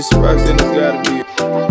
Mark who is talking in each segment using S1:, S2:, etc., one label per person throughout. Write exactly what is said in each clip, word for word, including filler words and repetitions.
S1: this sparks, then it's gotta be.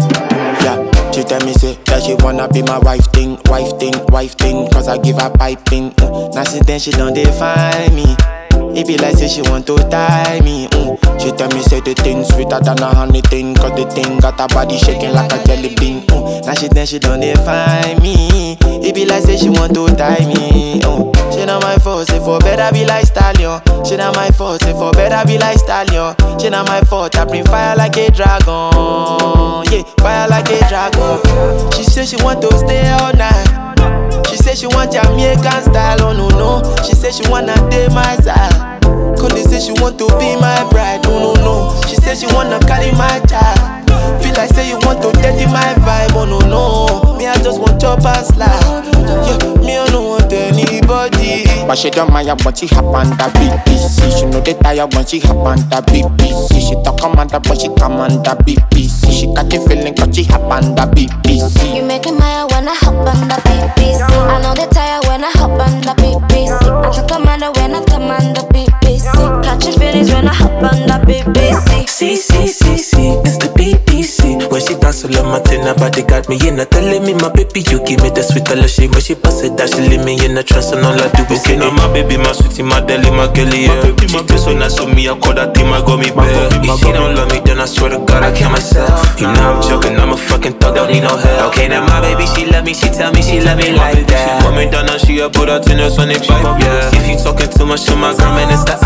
S2: Yeah, she tell me say that she wanna be my wife thing, wife thing, wife thing, cause I give her piping. Mm. Now since then she don't define me. It be like say she want to tie me. Mm. She tell me say the thing sweeter than a honey thing, cause the thing got her body shaking like a jelly bean. Mm. Now she then she don't define me. It be like say she want to tie me. Mm. She not my fault, say for better be like stallion. She not my fault, say for better be like stallion. She not my fault, I bring fire like a dragon. Yeah, fire like a dragon. She say she want to stay all night. She say she want Jamaican style, oh no no. She say she wanna date my side. Cause they say she want to be my bride, oh no no. She say she wanna carry my child. Feel like say you want to dirty my vibe, oh no no. Me I just want chop and slide. Yeah, me I don't want anybody. But she don't mind when she hop on the B B C. She know they tired when she hop on the B B C. She talk commander but she command the B B C. She got the feeling cause she hop on the B B C.
S3: You making my when I hop on the B B C. I know they tired when I hop on the B B C. I talk commander when I command the B B C. Catching feelings when I hop on the B B C.
S4: C, C, C, C, it's the B B C. When she dance all my thing, her body got me in. Telling me my baby, you give me the sweet color shade. When she pass it, that she leave me in the trance and all I do is okay, now my baby, my sweetie, my deli, my girlie, yeah. My baby, my she so nice, so me, I call that thing, my got me bad. If she don't love me, then I swear to God, I kill myself. You know I'm joking, I'm a fucking thug, don't need no help. Okay, now my baby, she love me, she tell me she love me like that. She put me down and she a put her tennis on the pipe, yeah. If you talking too much to my girl, man, it's the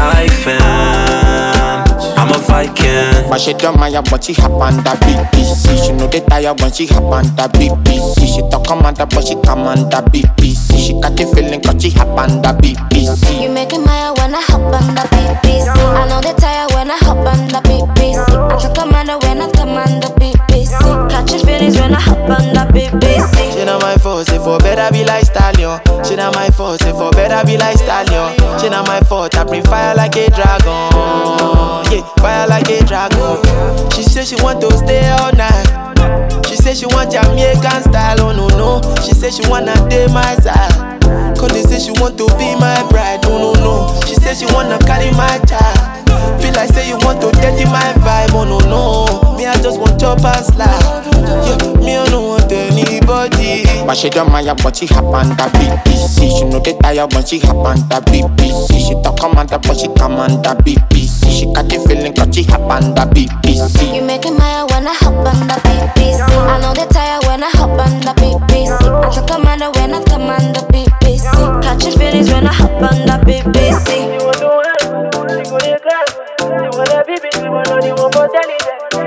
S4: iPhone. I'm a Viking.
S2: But she don't mind when she hop on the B B C. She know they tired when she hop on the B B C. She talk commander but she command the B B C. She got the feeling cause she hop on the B B C.
S3: You making my when I hop on the B B C. I know they tired when I hop on the B B C. I talk commander when I command the B B C. Catching feelings when I hop on the B B C.
S2: She not my fault, say for better be like stallion. She not my fault, say for better be like stallion. She not my fault, I bring fire like a dragon. Yeah, fire like a dragon. She say she want to stay all night. She say she want Jamaican style, oh no no. She say she wanna date my side. Cause they say she want to be my bride, oh no no. She say she wanna carry my child. Feel like say you want to dirty my vibe, oh no no. Me I just want chop and slide. Yeah, me I don't want anybody. But she don't mind when she hop on the B B C. She know they tired when she hop on the B B C. She talk commander but she command the B B C. She got the feeling cause she hop on the B B C.
S3: You making my when I hop on the B B C. I know they tired when I hop on the B B C. I talk commander when I command the B B C. Catching feelings when I hop on the B B C.
S5: You want to want, you want to class, you want to be big, you want to want to tell it.